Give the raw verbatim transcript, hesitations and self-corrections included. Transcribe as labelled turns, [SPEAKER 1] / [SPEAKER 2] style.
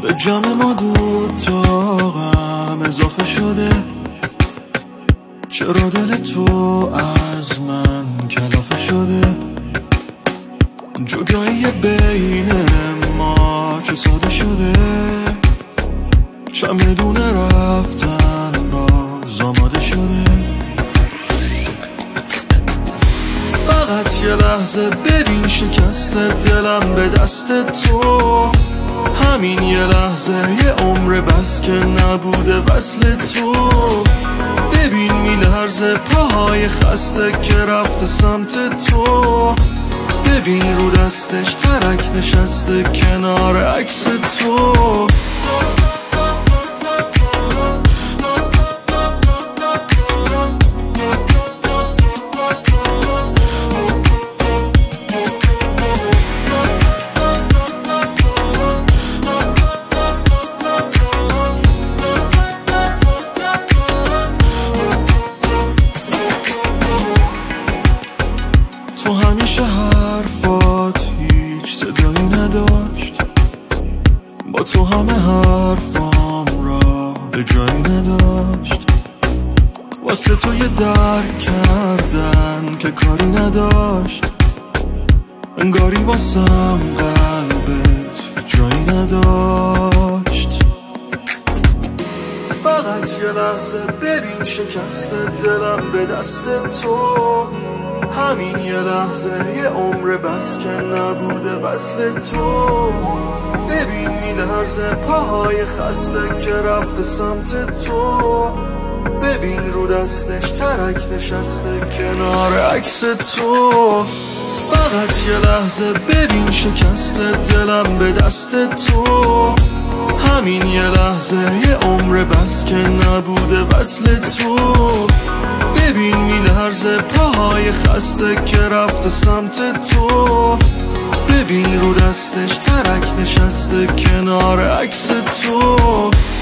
[SPEAKER 1] به جمع ما دوتا غم اضافه شده. چرا دل تو از من کلافه شده؟ جدایی بین ما چه ساده شده؟ چمدونه رفتن باز آماده شده. فقط یه لحظه ببین شکست دلم به دست تو. همین یه لحظه یه عمر بس که نبوده وصل تو. ببین میلرزه پاهای خسته که رفته سمت تو. ببین رو دستش ترک نشسته کنار عکس تو. تو همیشه حرفات هیچ صدایی نداشت. با تو همه حرفام را به جایی نداشت. واسه تو یه درک کردن که کاری نداشت. انگاری واسم قلبت جایی نداشت. فقط یه لحظه ببین شکست دلم به دست تو. همین یه لحظه یه عمر بس که نبوده وصل تو. ببین میلرزه پاهای خسته که رفته سمت تو. ببین رو دستش ترک نشسته کنار عکس تو. فقط یه لحظه ببین شکست دلم به دست تو. همین یه لحظه یه عمر بس که نبوده وصل تو. ببین میلرزه پاهای خسته که رفته سمت تو. ببین رو دستش ترک نشسته کنار عکس تو.